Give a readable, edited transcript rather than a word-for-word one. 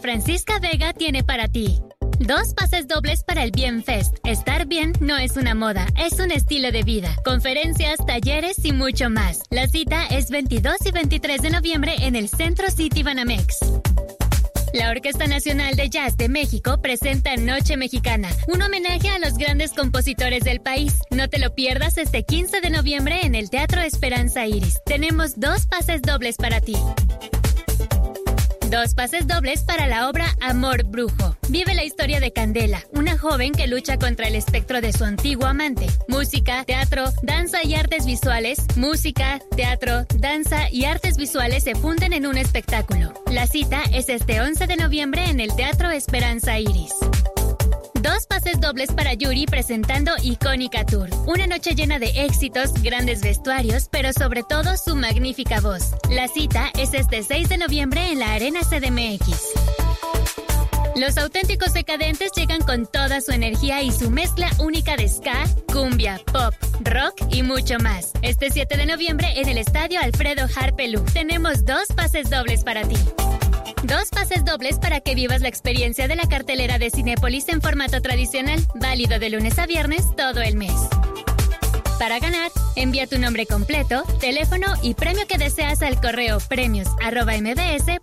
Francisca Vega tiene para ti 2 pases dobles para el Bien Fest. Estar bien no es una moda, es un estilo de vida. Conferencias, talleres y mucho más. La cita es 22 y 23 de noviembre en el Centro City Banamex. La Orquesta Nacional de Jazz de México presenta Noche Mexicana, un homenaje a los grandes compositores del país. No te lo pierdas este 15 de noviembre en el Teatro Esperanza Iris. Tenemos 2 pases dobles para ti. 2 pases dobles para la obra Amor Brujo. Vive la historia de Candela, una joven que lucha contra el espectro de su antiguo amante. Música, teatro, danza y artes visuales. Música, teatro, danza y artes visuales se funden en un espectáculo. La cita es este 11 de noviembre en el Teatro Esperanza Iris. 2 pases dobles para Yuri presentando Icónica Tour. Una noche llena de éxitos, grandes vestuarios, pero sobre todo su magnífica voz. La cita es este 6 de noviembre en la Arena CDMX. Los Auténticos Decadentes llegan con toda su energía y su mezcla única de ska, cumbia, pop, rock y mucho más. Este 7 de noviembre en el Estadio Alfredo Harpelú. Tenemos 2 pases dobles para ti. 2 pases dobles para que vivas la experiencia de la cartelera de Cinépolis en formato tradicional, válido de lunes a viernes todo el mes. Para ganar, envía tu nombre completo, teléfono y premio que deseas al correo premios@mbs.com.mx.